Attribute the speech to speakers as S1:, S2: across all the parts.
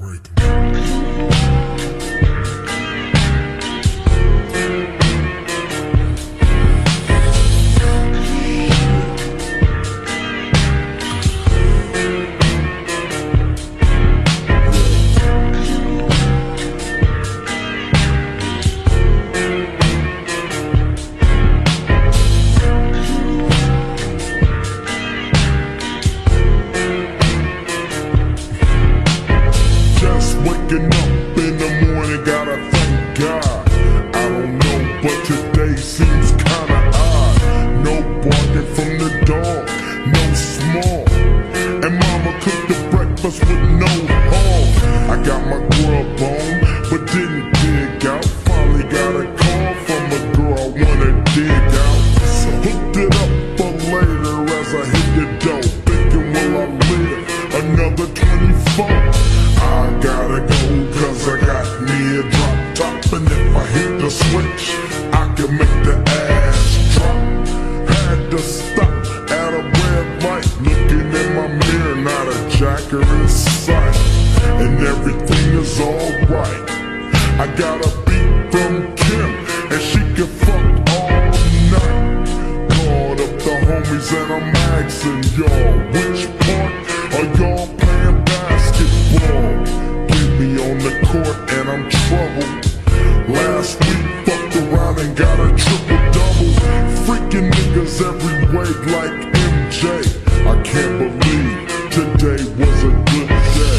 S1: Waking up in the morning, gotta thank God. I don't know, but today seems kinda odd. No barking from the dog, no small. And mama cooked the breakfast with no hog. I got my grub on, but didn't dig out. Finally got a call from a girl I wanna dig out. So hooked it up for later as I hit the dough. Thinking, will I live another 24? I gotta go, cause I got me a drop top. And if I hit the switch, I can make the ass drop. Had to stop at a red light, looking in my mirror, not a jacker in sight. And everything is alright. I got a beat from Kim, and she can fuck all night. Called up the homies and I'm asking y'all, which part are y'all playing basketball? Get me on the court and I'm troubled. Last week fucked around and got a triple-double. Freaking niggas every way like MJ. I can't believe today was a good day.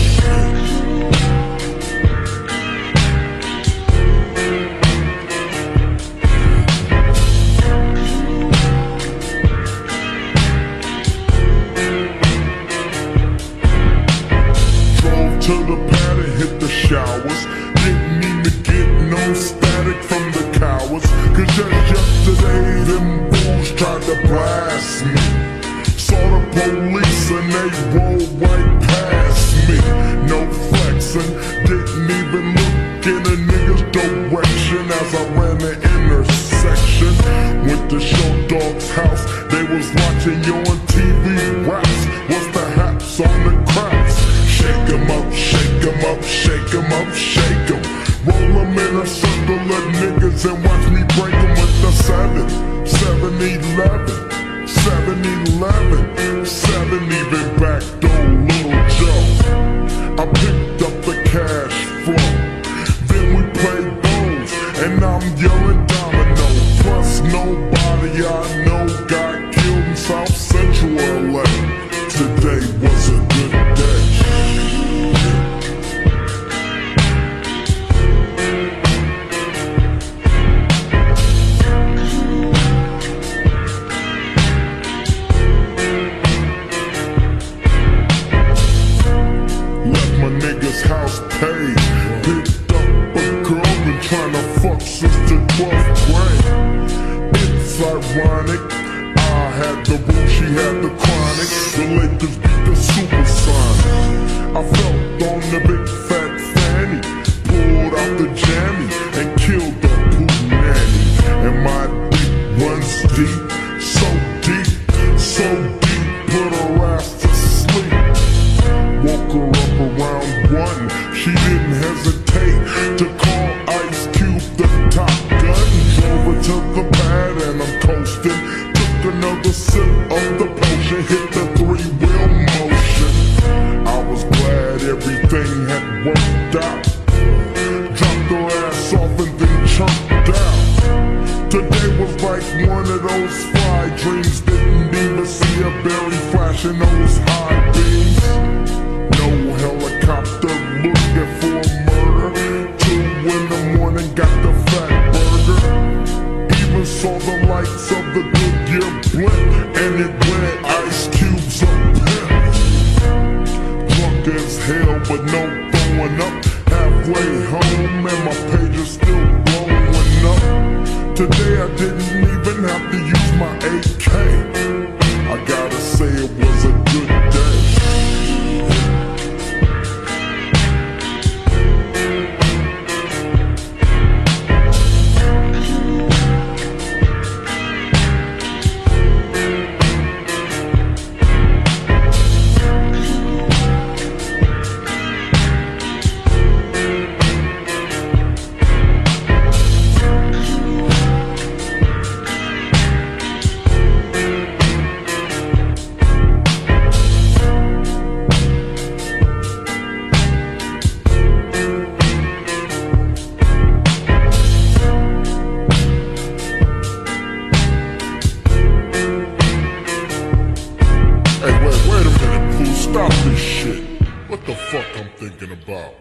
S1: To the pad and hit the showers. Didn't even get no static from the cowards. Cause just yesterday them fools tried to blast me. Saw the police and they rolled right past me. No flexing, didn't even look in a nigga's direction as I ran the intersection. Went to Short Dog's house, they was watching you on TV raps. What's the haps on the craps? Shake 'em up, shake 'em up, shake 'em up, shake 'em. Roll 'em in a circle of niggas and watch me break 'em with the 7-11, 7 even backdoor Little Joe. I picked up the cash flow, then we played bones, and I'm yelling domino. Plus nobody I know got killed in South Central LA. Today was a good day. House paid, picked up a girl, been trying to fuck since the 12th grade. It's ironic, I had the boo, she had the chronic. The Lakers beat the Supersonics. I felt on the big fat fanny, pulled out the jammy and killed the poop nanny. And my dick runs deep, so deep, so deep, put her ass to sleep. Woke her up around 1, she didn't hesitate to call Ice Cube the Top Gun. Drove her to the pad and I'm coasting. Took another sip of the potion, hit the 3-wheel motion. I was glad everything had worked out. Dropped her ass off and then chunked out. Today was like one of those fly dreams. Didn't even see a berry flashing those high beams. No helicopter looking for murder. 2 in the morning, got the fat burger. Even saw the lights of the Goodyear blimp, and it went Ice Cube's a pimp. Drunk as hell, but no throwing up. Halfway home, and my page is still blowing up. Today I didn't even have to use my AK. I gotta say it was a good day. the fuck I'm thinking about.